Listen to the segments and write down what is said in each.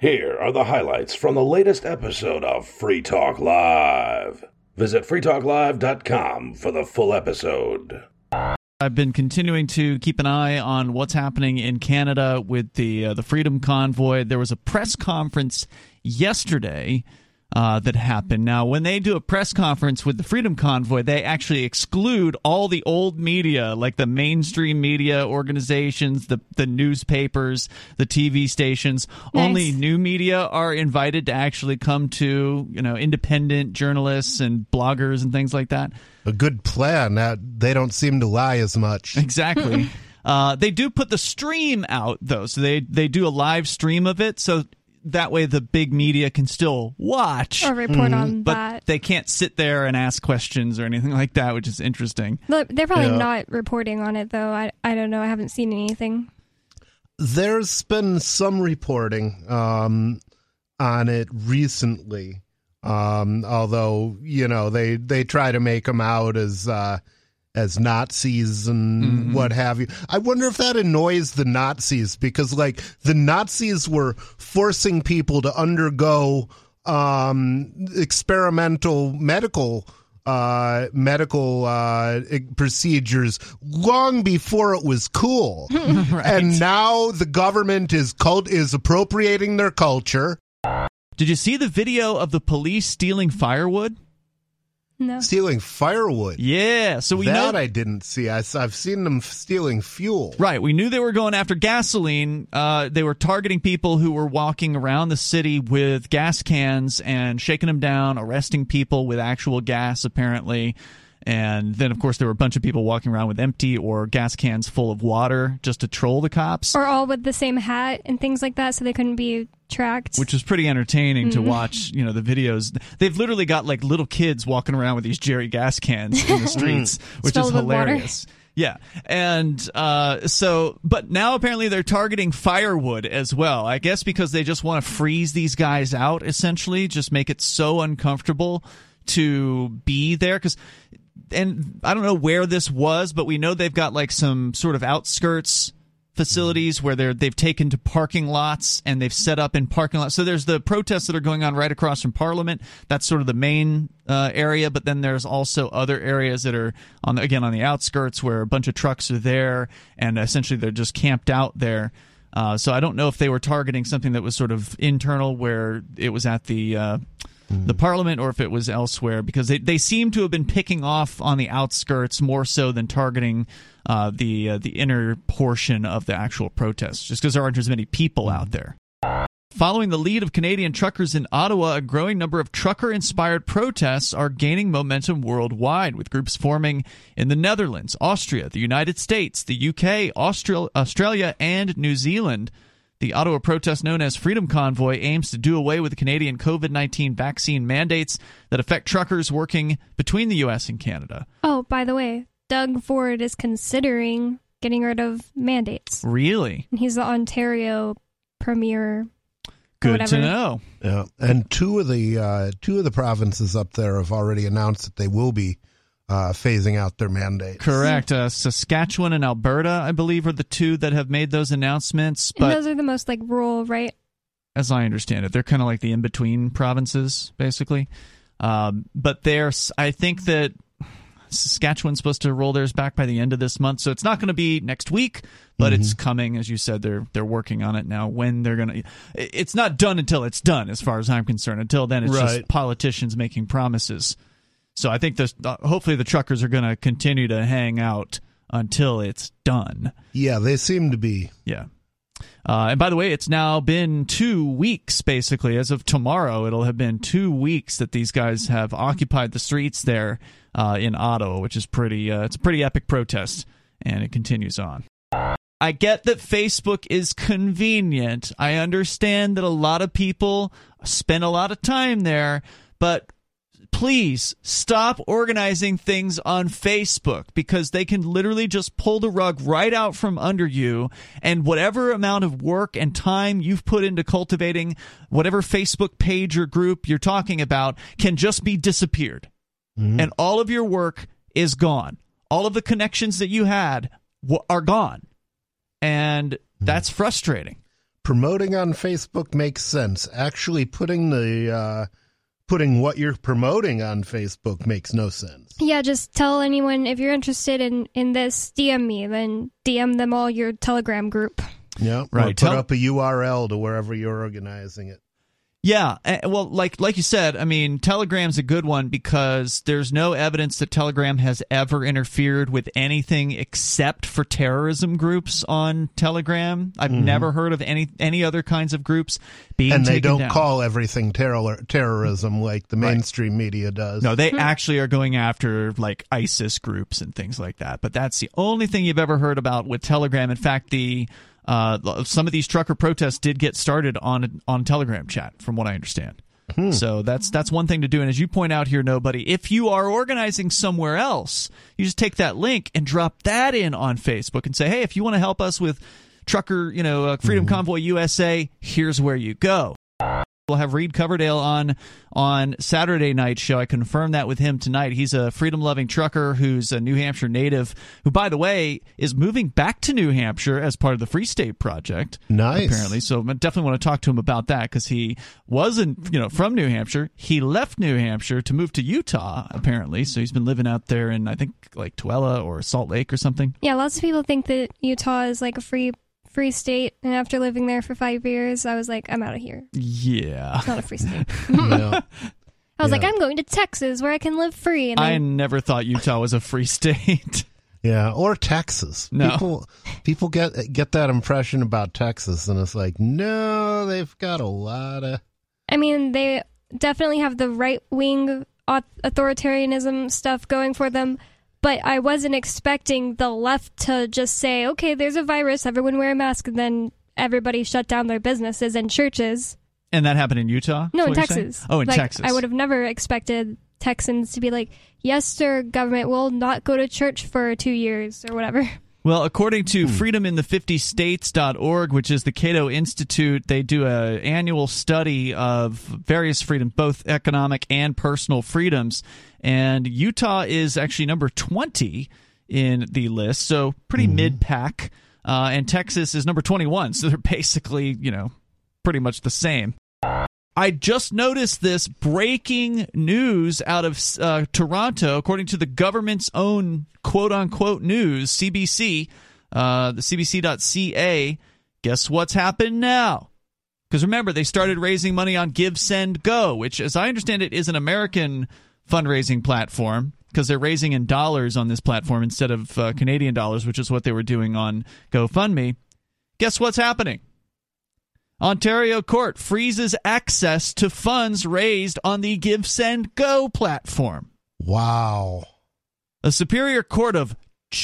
Here are the highlights from the latest episode of Free Talk Live. Visit freetalklive.com for the full episode. I've been continuing to keep an eye on what's happening in Canada with the Freedom Convoy. There was a press conference yesterday that happened. Now, when they do a press conference with the Freedom Convoy, they actually exclude all the old media, like the mainstream media organizations, the newspapers, the TV stations. Nice. Only new media are invited to actually come to, independent journalists and bloggers and things like that. A good plan. They don't seem to lie as much. Exactly. They do put the stream out, though. So they do a live stream of it. So that way the big media can still watch or report on but that. They can't sit there and ask questions or anything like that, which is interesting. They're probably not reporting on it, though. I don't know. I haven't seen anything. There's been some reporting on it recently, although, they try to make them out as Nazis and what have you. I wonder if that annoys the Nazis, because the Nazis were forcing people to undergo experimental medical procedures long before it was cool. Right. And now the government is appropriating their culture. Did you see the video of the police stealing firewood? No. Stealing firewood. Yeah, so we know I didn't see. I've seen them stealing fuel. Right, we knew they were going after gasoline. They were targeting people who were walking around the city with gas cans and shaking them down, arresting people with actual gas, apparently. And then, of course, there were a bunch of people walking around with empty or gas cans full of water just to troll the cops. Or all with the same hat and things like that, so they couldn't be tracked. Which was pretty entertaining to watch, the videos. They've literally got, little kids walking around with these Jerry gas cans in the streets, which is hilarious. Yeah. And but now apparently they're targeting firewood as well. I guess because they just want to freeze these guys out, essentially, just make it so uncomfortable to be there. And I don't know where this was, but we know they've got some sort of outskirts facilities where they've taken to parking lots and they've set up in parking lots. So there's the protests that are going on right across from Parliament. That's sort of the main area, but then there's also other areas that are on the outskirts where a bunch of trucks are there, and essentially they're just camped out there. So I don't know if they were targeting something that was sort of internal where it was at the Parliament, or if it was elsewhere, because they seem to have been picking off on the outskirts more so than targeting the inner portion of the actual protests, just because there aren't as many people out there. Following the lead of Canadian truckers in Ottawa, a growing number of trucker-inspired protests are gaining momentum worldwide, with groups forming in the Netherlands, Austria, the United States, the UK, Australia, and New Zealand. The Ottawa protest, known as Freedom Convoy, aims to do away with the Canadian COVID-19 vaccine mandates that affect truckers working between the U.S. and Canada. Oh, by the way, Doug Ford is considering getting rid of mandates. Really? And he's the Ontario Premier. Good to know. Yeah, and two of the provinces up there have already announced that they will be phasing out their mandates. Correct. Saskatchewan and Alberta, I believe, are the two that have made those announcements. But and those are the most rural, right? As I understand it, they're kind of like the in-between provinces, basically. But I think that Saskatchewan's supposed to roll theirs back by the end of this month, so it's not going to be next week, but it's coming. As you said, they're working on it now. When they're going to, it's not done until it's done, as far as I'm concerned. Until then, it's just politicians making promises. So I think hopefully the truckers are going to continue to hang out until it's done. Yeah, they seem to be. Yeah. And by the way, it's now been 2 weeks, basically. As of tomorrow, it'll have been 2 weeks that these guys have occupied the streets there in Ottawa, which is it's a pretty epic protest, and it continues on. I get that Facebook is convenient. I understand that a lot of people spend a lot of time there, but please stop organizing things on Facebook, because they can literally just pull the rug right out from under you, and whatever amount of work and time you've put into cultivating whatever Facebook page or group you're talking about can just be disappeared. And all of your work is gone. All of the connections that you had are gone. And that's frustrating. promoting on Facebook makes sense. Actually putting what you're promoting on Facebook makes no sense. Yeah, just tell anyone if you're interested in this, DM me, then DM them all your Telegram group. Yeah, right. Or put up a URL to wherever you're organizing it. Yeah, well, like you said, I mean, Telegram's a good one because there's no evidence that Telegram has ever interfered with anything except for terrorism groups on Telegram. I've never heard of any other kinds of groups being taken down. And they don't call everything terrorism like the mainstream media does. No, they actually are going after like ISIS groups and things like that. But that's the only thing you've ever heard about with Telegram. In fact, some of these trucker protests did get started on Telegram chat, from what I understand. So that's one thing to do. And as you point out here, Nobody, if you are organizing somewhere else, you just take that link and drop that in on Facebook and say, hey, if you want to help us with Trucker, Freedom Convoy USA, here's where you go. We'll have Reed Coverdale on Saturday night's show. I confirmed that with him tonight. He's a freedom-loving trucker who's a New Hampshire native who, by the way, is moving back to New Hampshire as part of the Free State Project. Nice. Apparently. So I definitely want to talk to him about that because he wasn't, from New Hampshire. He left New Hampshire to move to Utah, apparently. So he's been living out there in, I think, like Tooele or Salt Lake or something. Yeah, lots of people think that Utah is like a free state, and after living there for 5 years, I was like, I'm out of here. Yeah. It's not a free state. Yeah. I was like, I'm going to Texas where I can live free. And I never thought Utah was a free state. Yeah, or Texas. No. People get that impression about Texas, and it's like, no, they've got a lot of... I mean, they definitely have the right-wing authoritarianism stuff going for them, but I wasn't expecting the left to just say, okay, there's a virus, everyone wear a mask, and then everybody shut down their businesses and churches. And that happened in Utah? No, in Texas. Oh, in Texas. I would have never expected Texans to be like, yes, sir, government will not go to church for 2 years or whatever. Well, according to freedomin50states.org, which is the Cato Institute, they do an annual study of various freedoms, both economic and personal freedoms. And Utah is actually number 20 in the list, so pretty mid-pack. And Texas is number 21, so they're basically, pretty much the same. I just noticed this breaking news out of Toronto, according to the government's own quote-unquote news, CBC, the cbc.ca. Guess what's happened now? Because remember, they started raising money on Give, Send, Go, which, as I understand it, is an American fundraising platform, because they're raising in dollars on this platform instead of Canadian dollars, which is what they were doing on GoFundMe. Guess what's happening? Ontario court freezes access to funds raised on the Give, Send, Go platform. Wow. A Superior Court of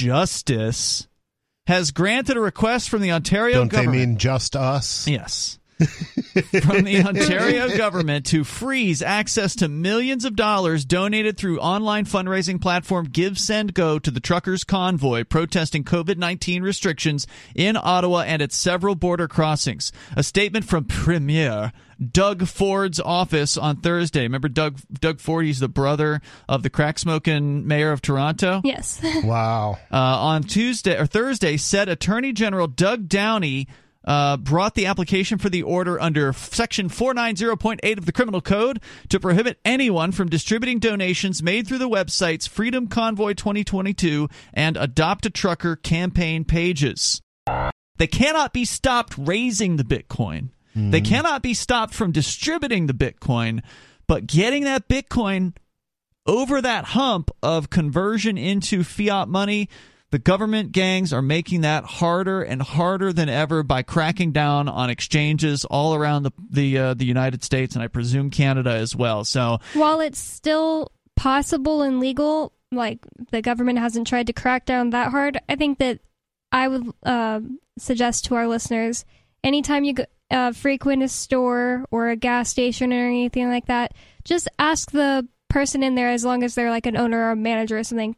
Justice has granted a request from the Ontario government. Don't they mean just us? Yes. From the Ontario government to freeze access to millions of dollars donated through online fundraising platform Give, Send, Go to the truckers' convoy protesting COVID-19 restrictions in Ottawa and at several border crossings. A statement from Premier Doug Ford's office on Thursday. Remember Doug Ford? He's the brother of the crack-smoking mayor of Toronto. Yes. Wow. On Thursday, said Attorney General Doug Downey brought the application for the order under Section 490.8 of the Criminal Code to prohibit anyone from distributing donations made through the websites Freedom Convoy 2022 and Adopt a Trucker campaign pages. They cannot be stopped raising the Bitcoin. They cannot be stopped from distributing the Bitcoin, but getting that Bitcoin over that hump of conversion into fiat money, the government gangs are making that harder and harder than ever by cracking down on exchanges all around the United States, and I presume Canada as well. So while it's still possible and legal, like the government hasn't tried to crack down that hard, I think that I would suggest to our listeners, anytime you frequent a store or a gas station or anything like that, just ask the person in there, as long as they're like an owner or a manager or something, do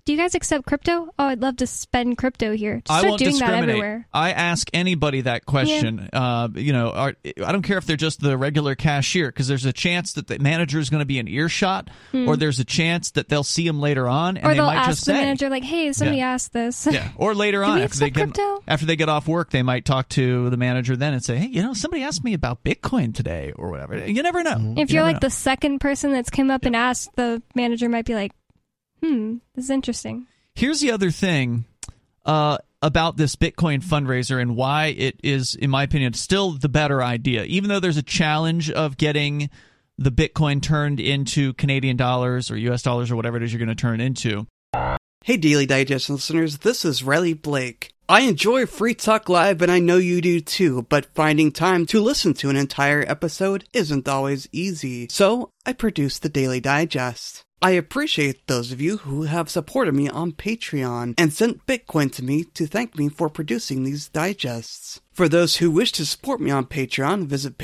do you guys accept crypto? Oh, I'd love to spend crypto here. Just I start won't doing discriminate. that everywhere. I ask anybody that question. I don't care if they're just the regular cashier, because there's a chance that the manager is going to be in earshot, or there's a chance that they'll see him later on, and or they they'll might ask just the say, manager, like, "Hey, somebody asked this." Yeah, or later on we after they accept crypto? after they get off work, they might talk to the manager then and say, "Hey, somebody asked me about Bitcoin today," or whatever. You never know. If you're like the second person that's come up and asked, the manager might be like, this is interesting. Here's the other thing about this Bitcoin fundraiser and why it is, in my opinion, still the better idea. Even though there's a challenge of getting the Bitcoin turned into Canadian dollars or US dollars or whatever it is you're going to turn it into. Hey, Daily Digest listeners, this is Riley Blake. I enjoy Free Talk Live, and I know you do too, but finding time to listen to an entire episode isn't always easy. So, I produce the Daily Digest. I appreciate those of you who have supported me on Patreon and sent Bitcoin to me to thank me for producing these digests. For those who wish to support me on Patreon, visit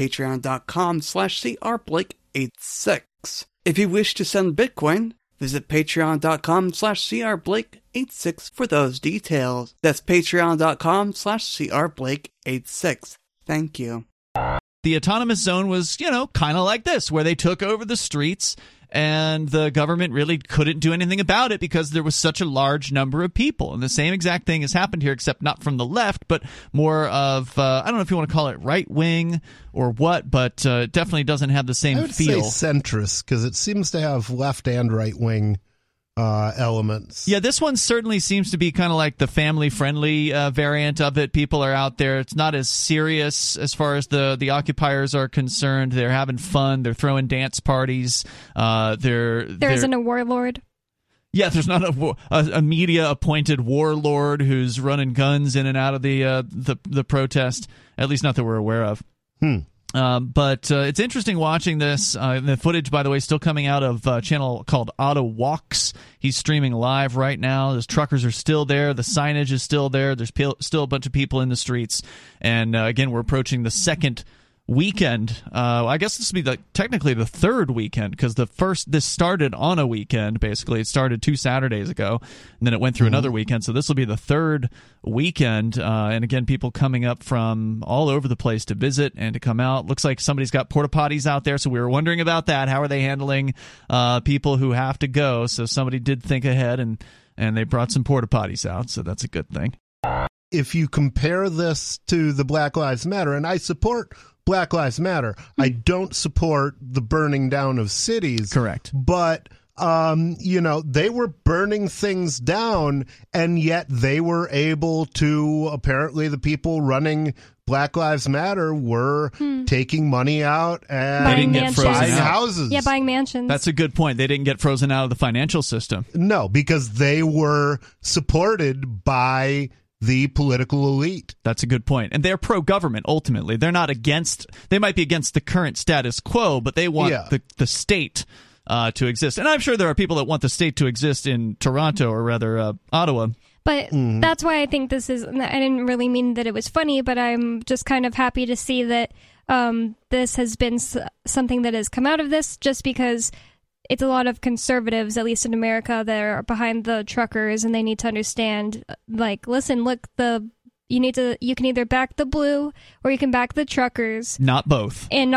patreon.com/crblake86. If you wish to send Bitcoin, visit patreon.com/crblake86 for those details. That's patreon.com/crblake86. Thank you. The autonomous zone was, kind of like this, where they took over the streets and the government really couldn't do anything about it because there was such a large number of people. And the same exact thing has happened here, except not from the left, but more of, I don't know if you want to call it right-wing or what, but definitely doesn't have the same feel. I would say centrist, because it seems to have left and right-wing elements. Yeah, this one certainly seems to be kind of like the family-friendly variant of it. People are out there. It's not as serious as far as the occupiers are concerned. They're having fun. They're throwing dance parties. There isn't a warlord. Yeah, there's not a media-appointed warlord who's running guns in and out of the protest. At least not that we're aware of. But it's interesting watching this. The footage, by the way, still coming out of a channel called Otto Walks. He's streaming live right now. Those truckers are still there. The signage is still there. There's still a bunch of people in the streets. And again, we're approaching the second weekend. I guess this would be technically the third weekend, because this started on a weekend. Basically, it started 2 Saturdays ago, and then it went through another weekend. So this will be the third weekend. And again, people coming up from all over the place to visit and to come out. Looks like somebody's got porta potties out there, so we were wondering about that. How are they handling people who have to go? So somebody did think ahead, and they brought some porta potties out. So that's a good thing. If you compare this to the Black Lives Matter, and I support Black Lives Matter, I don't support the burning down of cities. Correct. But, they were burning things down, and yet they were able to, apparently the people running Black Lives Matter were taking money out and they didn't get frozen buying out. houses. Yeah, buying mansions. That's a good point. They didn't get frozen out of the financial system. No, because they were supported by the political elite. That's a good point. And they're pro-government, ultimately. They're not against... They might be against the current status quo, but they want the state to exist. And I'm sure there are people that want the state to exist in Toronto, or rather Ottawa. But that's why I think this is... I didn't really mean that it was funny, but I'm just kind of happy to see that this has been something that has come out of this, just because it's a lot of conservatives, at least in America, that are behind the truckers, and they need to understand, like, listen, look, you can either back the blue or you can back the truckers. Not both. And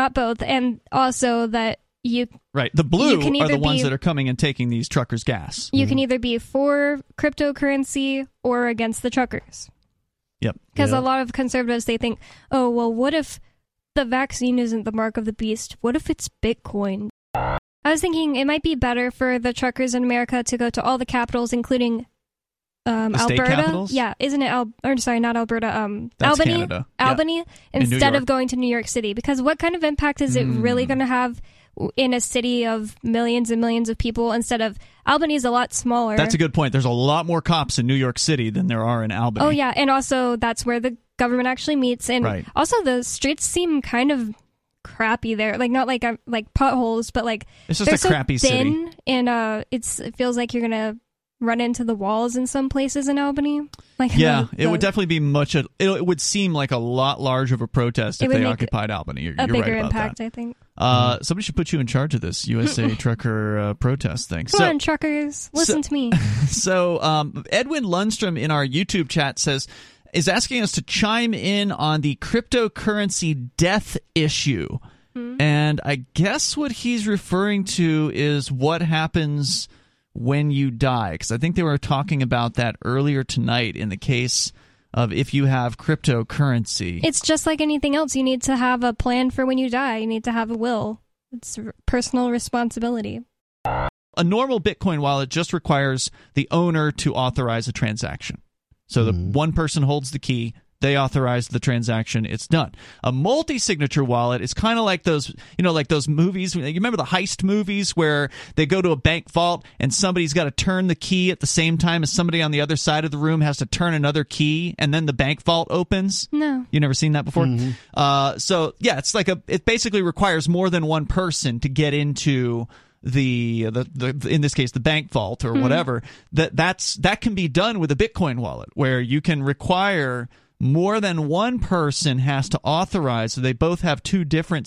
also that Right. The blue can are the ones that are coming and taking these truckers' gas. You can either be for cryptocurrency or against the truckers. Yep. Because a lot of conservatives, they think, oh, well, what if the vaccine isn't the mark of the beast? What if it's Bitcoin? I was thinking it might be better for the truckers in America to go to all the capitals, including Alberta. State capitals? Yeah, isn't it? Sorry, not Alberta. That's Albany. Canada. Albany, Yeah. instead of going to New York City. Because what kind of impact is it really going to have in a city of millions and millions of people? Instead of Albany is a lot smaller. That's a good point. There's a lot more cops in New York City than there are in Albany. Oh yeah, and also that's where the government actually meets, and also the streets seem kind of crappy there, like not like potholes, but like it's just they're a crappy so thin, city, and it feels like you're gonna run into the walls in some places in Albany. It would definitely be it would seem like a lot larger of a protest if they occupied Albany. You're a bigger right about impact, that. I think. Somebody should put you in charge of this USA trucker protest thing. Come on, truckers, listen to me. So Edwin Lundstrom in our YouTube chat is asking us to chime in on the cryptocurrency death issue. And I guess what he's referring to is what happens when you die, because I think they were talking about that earlier tonight in the case of if you have cryptocurrency. It's just like anything else. You need to have a plan for when you die. You need to have a will. It's personal responsibility. A normal Bitcoin wallet just requires the owner to authorize a transaction. So the one person holds the key, they authorize the transaction, it's done. A multi-signature wallet is kind of like those, like those movies. You remember the heist movies where they go to a bank vault and somebody's got to turn the key at the same time as somebody on the other side of the room has to turn another key, and then the bank vault opens? No. You never seen that before? So yeah, it's like it basically requires more than one person to get into the in this case the bank vault or whatever. That can be done with a Bitcoin wallet, where you can require more than one person has to authorize. So they both have two different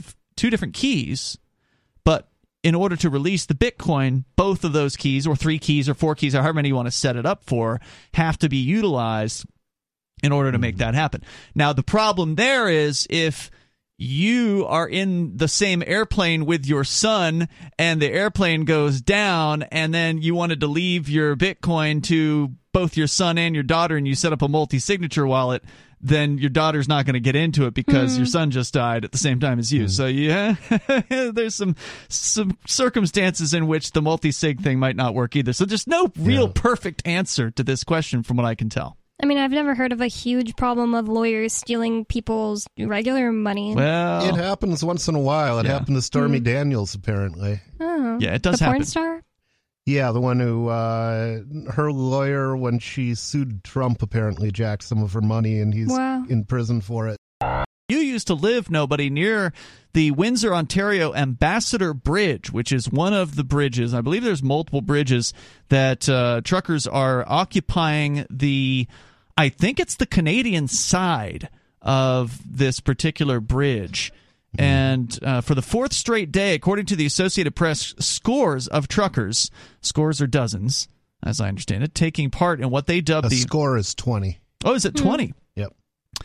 keys, but in order to release the Bitcoin, both of those keys, or 3 keys or 4 keys, or however many you want to set it up for, have to be utilized in order to make that happen. Now the problem there is if you are in the same airplane with your son and the airplane goes down, and then you wanted to leave your Bitcoin to both your son and your daughter, and you set up a multi-signature wallet, then your daughter's not going to get into it because your son just died at the same time as you. So yeah, there's some circumstances in which the multi-sig thing might not work either. So there's no real perfect answer to this question from what I can tell. I mean, I've never heard of a huge problem of lawyers stealing people's regular money. Well, it happens once in a while. It happened to Stormy Daniels, apparently. Oh, yeah, it does happen. The porn star? Yeah, the one who, her lawyer, when she sued Trump, apparently jacked some of her money, and he's in prison for it. You used to live, nobody, near the Windsor, Ontario Ambassador Bridge, which is one of the bridges. I believe there's multiple bridges that truckers are occupying I think it's the Canadian side of this particular bridge. And for the 4th straight day, according to the Associated Press, scores of truckers, scores or dozens, as I understand it, taking part in what they dubbed the score is 20. Oh, is it 20? Yep.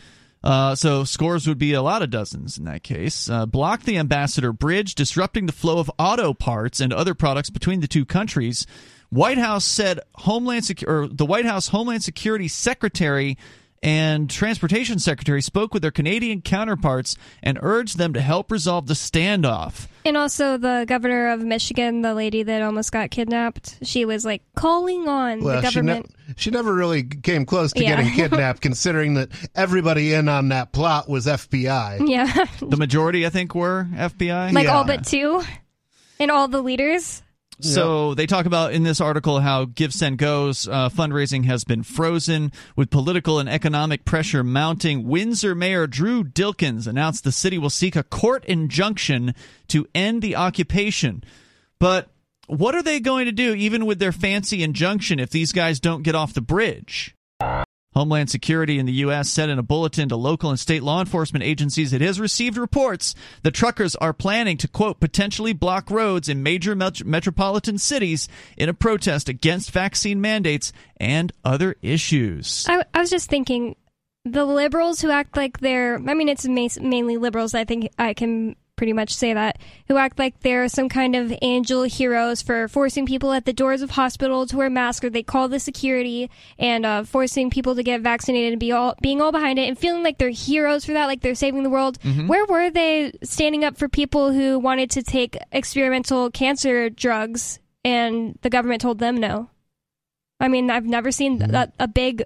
So scores would be a lot of dozens in that case. Blocked the Ambassador Bridge, disrupting the flow of auto parts and other products between the two countries. White House said the White House Homeland Security Secretary and Transportation Secretary spoke with their Canadian counterparts and urged them to help resolve the standoff. And also the governor of Michigan, the lady that almost got kidnapped, she was like calling on the government. She never really came close to getting kidnapped, considering that everybody in on that plot was FBI. Yeah. The majority, I think, were FBI. Like all but 2? And all the leaders? So they talk about in this article how GiveSendGo's fundraising has been frozen with political and economic pressure mounting. Windsor Mayor Drew Dilkins announced the city will seek a court injunction to end the occupation. But what are they going to do even with their fancy injunction if these guys don't get off the bridge? Homeland Security in the U.S. said in a bulletin to local and state law enforcement agencies it has received reports that truckers are planning to, quote, potentially block roads in major metropolitan cities in a protest against vaccine mandates and other issues. I was just thinking, the liberals who act like it's mainly liberals, I think I can pretty much say that, who act like they're some kind of angel heroes for forcing people at the doors of hospitals to wear masks, or they call the security, and forcing people to get vaccinated and being all behind it and feeling like they're heroes for that, like they're saving the world. Where were they standing up for people who wanted to take experimental cancer drugs and the government told them no? I mean, I've never seen a big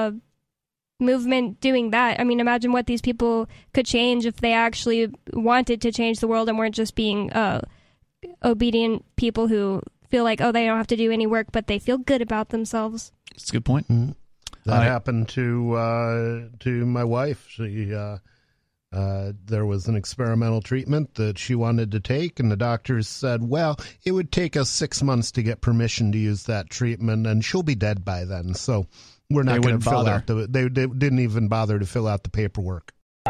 movement doing that. I mean, imagine what these people could change if they actually wanted to change the world and weren't just being obedient people who feel like, oh, they don't have to do any work, but they feel good about themselves. That's a good point. That happened to my wife. She there was an experimental treatment that she wanted to take, and the doctors said, well, it would take us 6 months to get permission to use that treatment, and she'll be dead by then. So we're not going to fill out they didn't even bother to fill out the paperwork.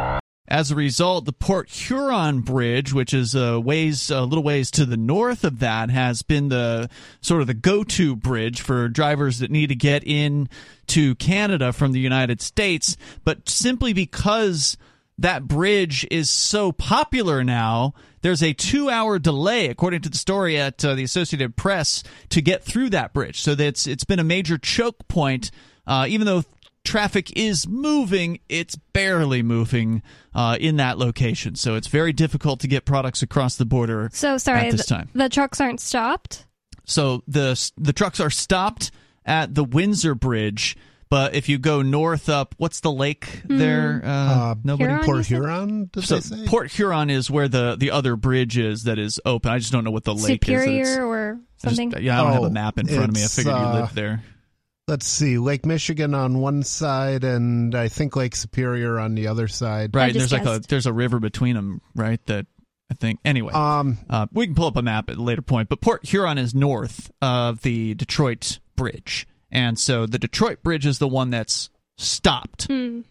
As a result, the Port Huron Bridge, which is a little ways to the north of that, has been the sort of the go-to bridge for drivers that need to get in to Canada from the United States. But simply because that bridge is so popular now, there's a 2-hour delay, according to the story at the Associated Press, to get through that bridge. So it's been a major choke point, even though traffic is moving, it's barely moving in that location. So it's very difficult to get products across the border at this time. The trucks aren't stopped? So the trucks are stopped at the Windsor Bridge, but if you go north up, what's the lake there? Port Huron, did they say? Port Huron is where the other bridge is that is open. I just don't know what the lake Superior is. Superior or something? I don't have a map in front of me. I figured you lived there. Let's see, Lake Michigan on one side, and I think Lake Superior on the other side. Right, there's a river between them, right? That I think. Anyway, we can pull up a map at a later point. But Port Huron is north of the Detroit Bridge, and so the Detroit Bridge is the one that's stopped.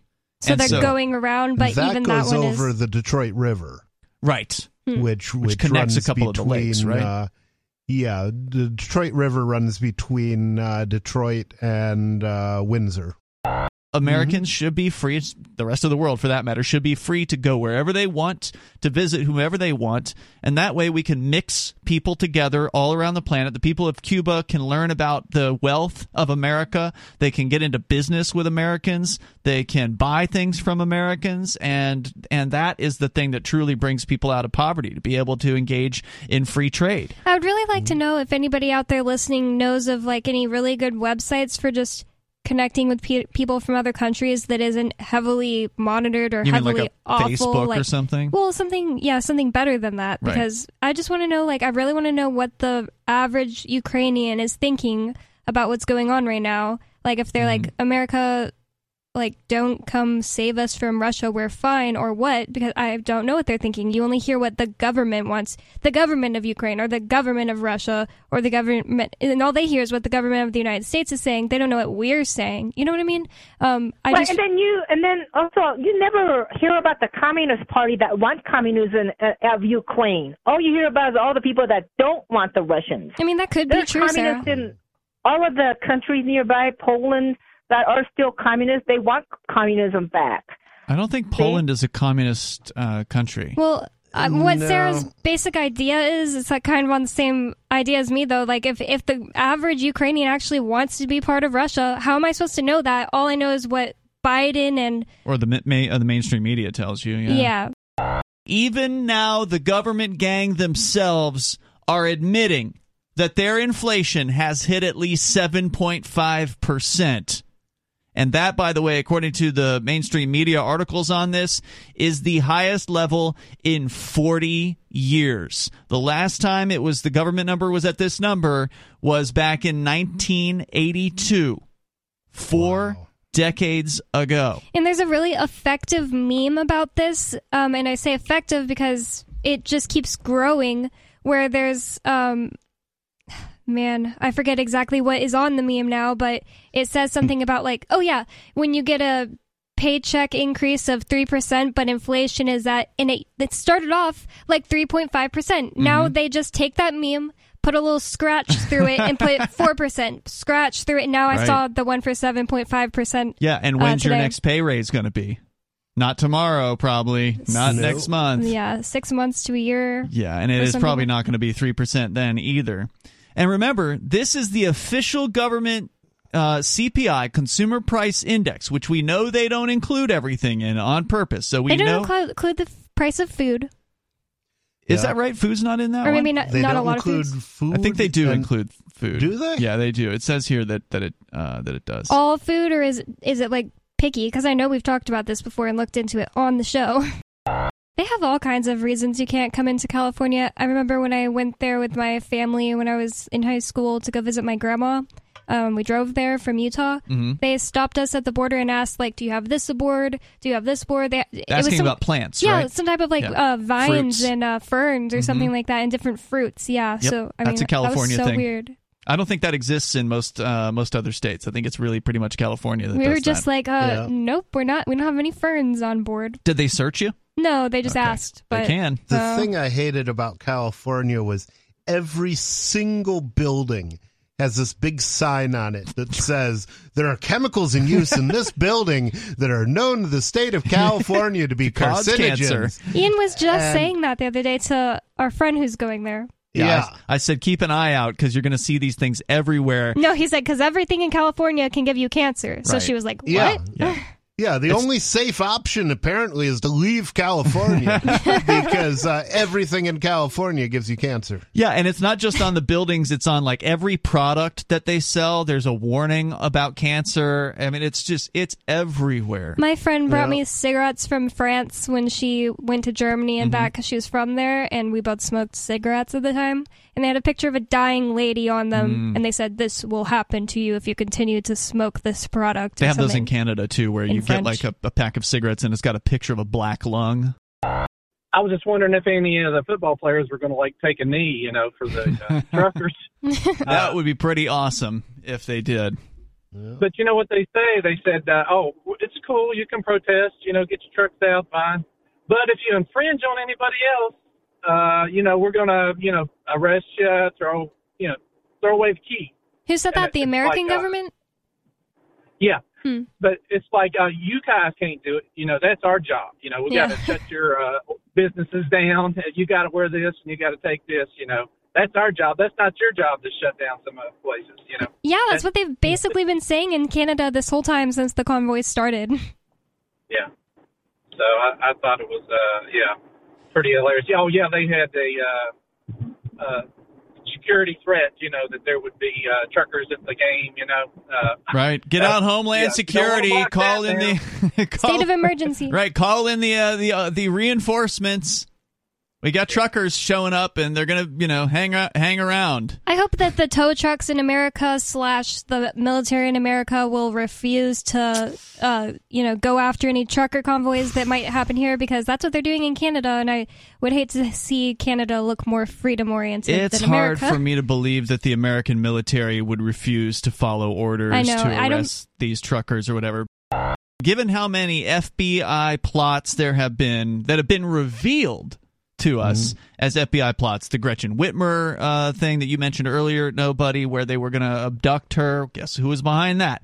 So they're going around, but even that one goes over the Detroit River, right? Which connects runs a couple of the lakes, right? Yeah, the Detroit River runs between Detroit and Windsor. Americans should be free, the rest of the world for that matter, should be free to go wherever they want, to visit whomever they want, and that way we can mix people together all around the planet. The people of Cuba can learn about the wealth of America. They can get into business with Americans. They can buy things from Americans, and that is the thing that truly brings people out of poverty, to be able to engage in free trade. I would really like to know if anybody out there listening knows of like any really good websites for just connecting with people from other countries that isn't heavily monitored or heavily mean like awful, Facebook or something. Well, something better than that, because I just want to know. I really want to know what the average Ukrainian is thinking about what's going on right now. Like if they're like, America, like, don't come save us from Russia, we're fine, or what, because I don't know what they're thinking. You only hear what the government wants, the government of Ukraine, or the government of Russia, or the government, and all they hear is what the government of the United States is saying. They don't know what we're saying. You know what I mean? And then also, you never hear about the Communist Party that wants communism of Ukraine. All you hear about is all the people that don't want the Russians. I mean, that could be true, Sarah. In all of the countries nearby, Poland, that are still communist, they want communism back. I don't think Poland is a communist country. Well, what Sarah's basic idea is, it's like kind of on the same idea as me, though. Like, if the average Ukrainian actually wants to be part of Russia, how am I supposed to know that? All I know is what Biden or the mainstream media tells you. Yeah. Even now, the government gang themselves are admitting that their inflation has hit at least 7.5%. And that, by the way, according to the mainstream media articles on this, is the highest level in 40 years. The last time the government number was at this number was back in 1982, 4 decades ago. And there's a really effective meme about this, and I say effective because it just keeps growing, where there's... Man, I forget exactly what is on the meme now, but it says something about like, oh yeah, when you get a paycheck increase of 3%, but inflation is it started off like 3.5%. Now they just take that meme, put a little scratch through it, and put 4%, scratch through it. Now I saw the one for 7.5%. Yeah, and when's your next pay raise going to be? Not tomorrow, probably. Not next month. Yeah, 6 months to a year. Yeah, and it is probably not going to be 3% then either. And remember, this is the official government CPI, Consumer Price Index, which we know they don't include everything in on purpose. So they don't include the price of food. Is that right? Food's not in that or one? Maybe not a lot of food. I think they do include food. Do they? Yeah, they do. It says here that it does. All food, or is it like picky? Because I know we've talked about this before and looked into it on the show. They have all kinds of reasons you can't come into California. I remember when I went there with my family when I was in high school to go visit my grandma. we drove there from Utah. Mm-hmm. They stopped us at the border and asked, like, do you have this aboard? Do you have this aboard? Asking about plants, yeah, right? some type of vines Fruits. and ferns or something like that, and different fruits. Yeah, Yep. so I That's mean, a California that was so thing. weird. I don't think that exists in most other states. I think it's really pretty much California that We does were just that. like, nope, we're not. We don't have any ferns on board. Did they search you? No, they just asked. But They can. The thing I hated about California was every single building has this big sign on it that says there are chemicals in use in this building that are known to the state of California to be Cause cancer. carcinogens. Ian was just saying that the other day to our friend who's going there. Yeah. I said keep an eye out because you're going to see these things everywhere. No, he said because everything in California can give you cancer. So Right. she was like, what? Yeah. Yeah, the only safe option apparently is to leave California because everything in California gives you cancer. Yeah, and it's not just on the buildings, it's on like every product that they sell. There's a warning about cancer. I mean, it's everywhere. My friend brought me cigarettes from France when she went to Germany and back because she was from there, and we both smoked cigarettes at the time. And they had a picture of a dying lady on them, and they said, this will happen to you if you continue to smoke this product. They or have those in something. Canada too, where you get like a pack of cigarettes and it's got a picture of a black lung. I was just wondering if any of the football players were going to like take a knee, for the truckers. That would be pretty awesome if they did. But you know what they say? They said, it's cool. You can protest, get your trucks out, fine. But if you infringe on anybody else, we're going to, arrest you, throw away the key. Who said that? The American government? Yeah. But it's like, you guys can't do it. That's our job. We got to shut your businesses down. You got to wear this and you got to take this, That's our job. That's not your job to shut down some other places, Yeah, that's what they've basically been saying in Canada this whole time since the convoys started. Yeah. So I thought it was, pretty hilarious. Oh, yeah, they had a security threat, that there would be truckers at the game, Right. Get out Homeland Security. Don't Call lock in that the State of emergency. Right. Call in the reinforcements. We got truckers showing up, and they're gonna, hang around. I hope that the tow trucks in America / the military in America will refuse to, go after any trucker convoys that might happen here, because that's what they're doing in Canada, and I would hate to see Canada look more freedom-oriented It's than America. hard for me to believe that the American military would refuse to follow orders to arrest these truckers or whatever. Given how many FBI plots there have been that have been revealed to us as FBI plots, the Gretchen Whitmer thing that you mentioned earlier, Nobody, where they were going to abduct her. Guess who was behind that?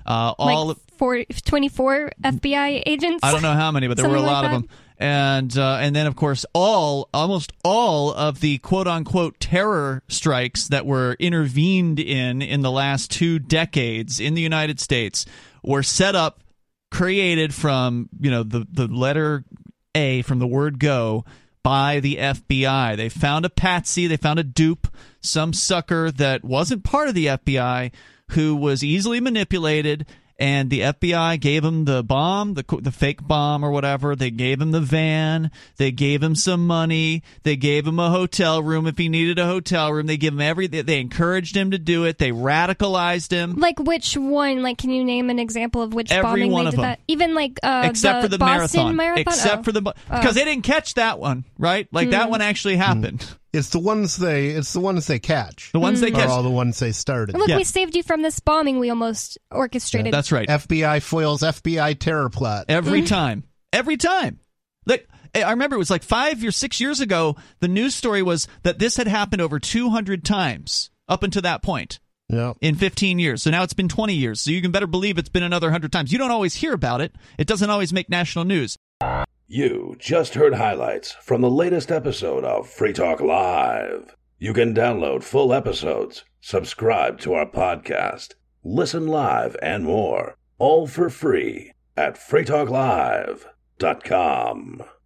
24 FBI agents? I don't know how many, but there were a lot of them. And then, of course, almost all of the quote-unquote terror strikes that were intervened in the last 2 decades in the United States were set up, created from, the letter A from the word go, by the FBI. They found a patsy, they found a dupe, some sucker that wasn't part of the FBI who was easily manipulated, and the FBI gave him the bomb, the fake bomb or whatever. They gave him the van. They gave him some money. They gave him a hotel room if he needed a hotel room. They gave him everything. They encouraged him to do it. They radicalized him. Like which one? Like, can you name an example of which bombing one they of did them. that? Even like except for the Boston marathon. Except for the because they didn't catch that one, right? Like that one actually happened. It's the ones they catch. The ones they catch. Are all the ones they started. Look, we saved you from this bombing we almost orchestrated. That's right. FBI foils FBI terror plot. Every time. Every time. Like, I remember it was like 5 or 6 years ago, the news story was that this had happened over 200 times up until that point. Yeah. In 15 years. So now it's been 20 years. So you can better believe it's been another 100 times. You don't always hear about it. It doesn't always make national news. You just heard highlights from the latest episode of Free Talk Live. You can download full episodes, subscribe to our podcast, listen live, and more, all for free at freetalklive.com.